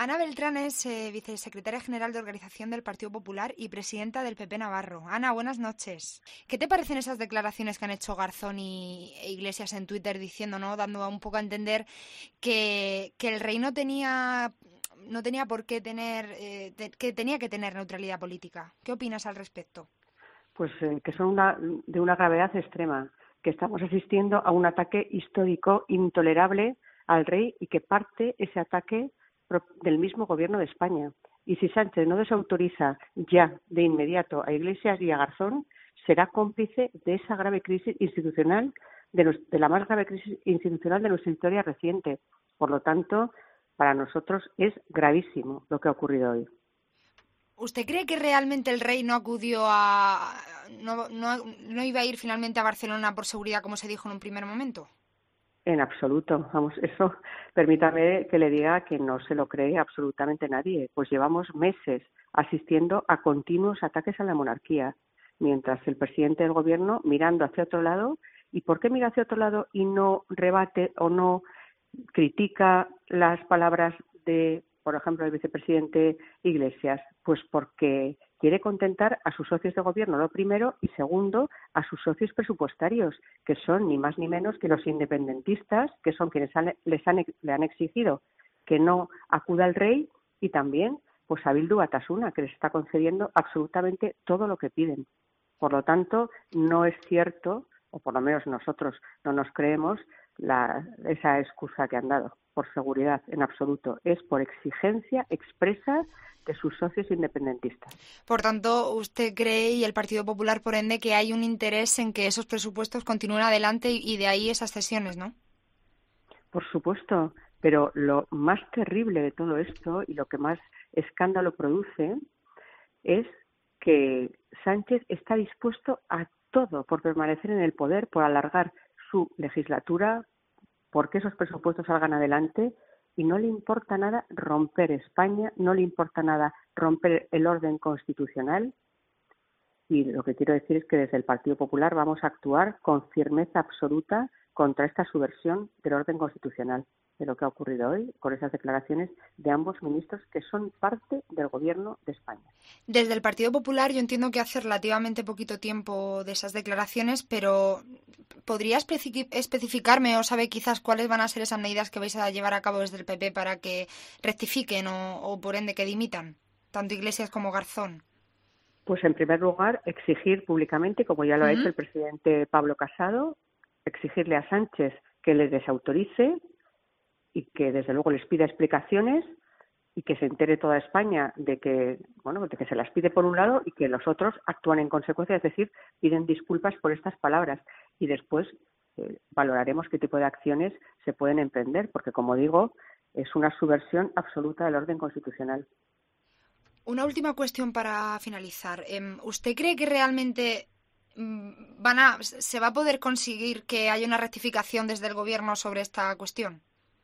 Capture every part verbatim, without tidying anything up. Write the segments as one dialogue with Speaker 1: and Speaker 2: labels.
Speaker 1: Ana Beltrán es eh, vicesecretaria general de Organización del Partido Popular y presidenta del P P Navarro. Ana, buenas noches. ¿Qué te parecen esas declaraciones que han hecho Garzón y e Iglesias en Twitter diciendo, ¿no?, dando un poco a entender que, que el rey no tenía no tenía por qué tener, eh, te, que tenía que tener neutralidad política? ¿Qué opinas al respecto?
Speaker 2: Pues eh, que son una, de una gravedad extrema, que estamos asistiendo a un ataque histórico intolerable al rey y que parte ese ataque del mismo gobierno de España. Y si Sánchez no desautoriza ya de inmediato a Iglesias y a Garzón, será cómplice de esa grave crisis institucional, de, nos, de la más grave crisis institucional de nuestra historia reciente. Por lo tanto, para nosotros es gravísimo lo que ha ocurrido hoy.
Speaker 1: ¿Usted cree que realmente el rey no acudió a... no, no, no iba a ir finalmente a Barcelona por seguridad, como se dijo en un primer momento?
Speaker 2: En absoluto, vamos, eso permítame que le diga que no se lo cree absolutamente nadie, pues llevamos meses asistiendo a continuos ataques a la monarquía, mientras el presidente del gobierno mirando hacia otro lado. ¿Y por qué mira hacia otro lado y no rebate o no critica las palabras de, por ejemplo, el vicepresidente Iglesias? Pues porque quiere contentar a sus socios de gobierno, lo primero, y segundo, a sus socios presupuestarios, que son ni más ni menos que los independentistas, que son quienes han, les han, le han exigido que no acuda al rey, y también pues a Bildu Batasuna, que les está concediendo absolutamente todo lo que piden. Por lo tanto, no es cierto, o por lo menos nosotros no nos creemos, la, esa excusa que han dado por seguridad, en absoluto. Es por exigencia expresa de sus socios independentistas.
Speaker 1: Por tanto, usted cree, y el Partido Popular, por ende, que hay un interés en que esos presupuestos continúen adelante y de ahí esas cesiones, ¿no?
Speaker 2: Por supuesto, pero lo más terrible de todo esto y lo que más escándalo produce es que Sánchez está dispuesto a todo por permanecer en el poder, por alargar su legislatura, porque esos presupuestos salgan adelante, y no le importa nada romper España, no le importa nada romper el orden constitucional. Y lo que quiero decir es que desde el Partido Popular vamos a actuar con firmeza absoluta contra esta subversión del orden constitucional, de lo que ha ocurrido hoy con esas declaraciones de ambos ministros que son parte del gobierno de España.
Speaker 1: Desde el Partido Popular yo entiendo que hace relativamente poquito tiempo de esas declaraciones, pero ¿podría especificarme o sabe quizás cuáles van a ser esas medidas que vais a llevar a cabo desde el P P para que rectifiquen o, o por ende que dimitan, tanto Iglesias como Garzón?
Speaker 2: Pues en primer lugar, exigir públicamente, como ya lo uh-huh. ha hecho el presidente Pablo Casado, exigirle a Sánchez que les desautorice y que desde luego les pida explicaciones y que se entere toda España de que, bueno, de que se las pide por un lado y que los otros actúan en consecuencia, es decir, piden disculpas por estas palabras. Y después eh, valoraremos qué tipo de acciones se pueden emprender, porque, como digo, es una subversión absoluta del orden constitucional.
Speaker 1: Una última cuestión para finalizar. ¿Usted cree que realmente van a, se va a poder conseguir que haya una rectificación desde el Gobierno sobre esta cuestión?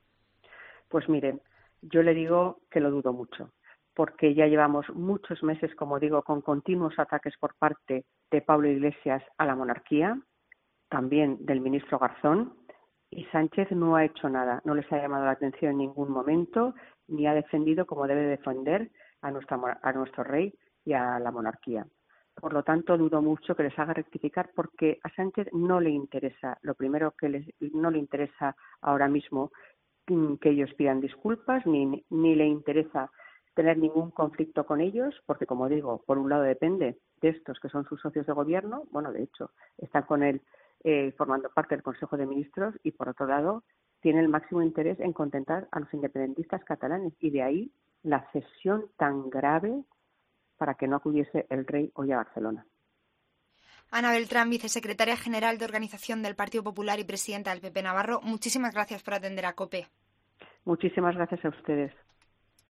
Speaker 2: Pues miren, yo le digo que lo dudo mucho, porque ya llevamos muchos meses, como digo, con continuos ataques por parte de Pablo Iglesias a la monarquía, también del ministro Garzón, y Sánchez no ha hecho nada, no les ha llamado la atención en ningún momento, ni ha defendido como debe defender a, nuestra, a nuestro rey y a la monarquía. Por lo tanto, dudo mucho que les haga rectificar, porque a Sánchez no le interesa, lo primero que les, no le interesa ahora mismo que ellos pidan disculpas, ni, ni le interesa tener ningún conflicto con ellos, porque, como digo, por un lado depende de estos que son sus socios de gobierno, bueno, de hecho, están con él eh, formando parte del Consejo de Ministros, y por otro lado, tiene el máximo interés en contentar a los independentistas catalanes, y de ahí la cesión tan grave para que no acudiese el rey hoy a Barcelona.
Speaker 1: Ana Beltrán, vicesecretaria general de Organización del Partido Popular y presidenta del P P Navarro, muchísimas gracias por atender a COPE.
Speaker 2: Muchísimas gracias a ustedes.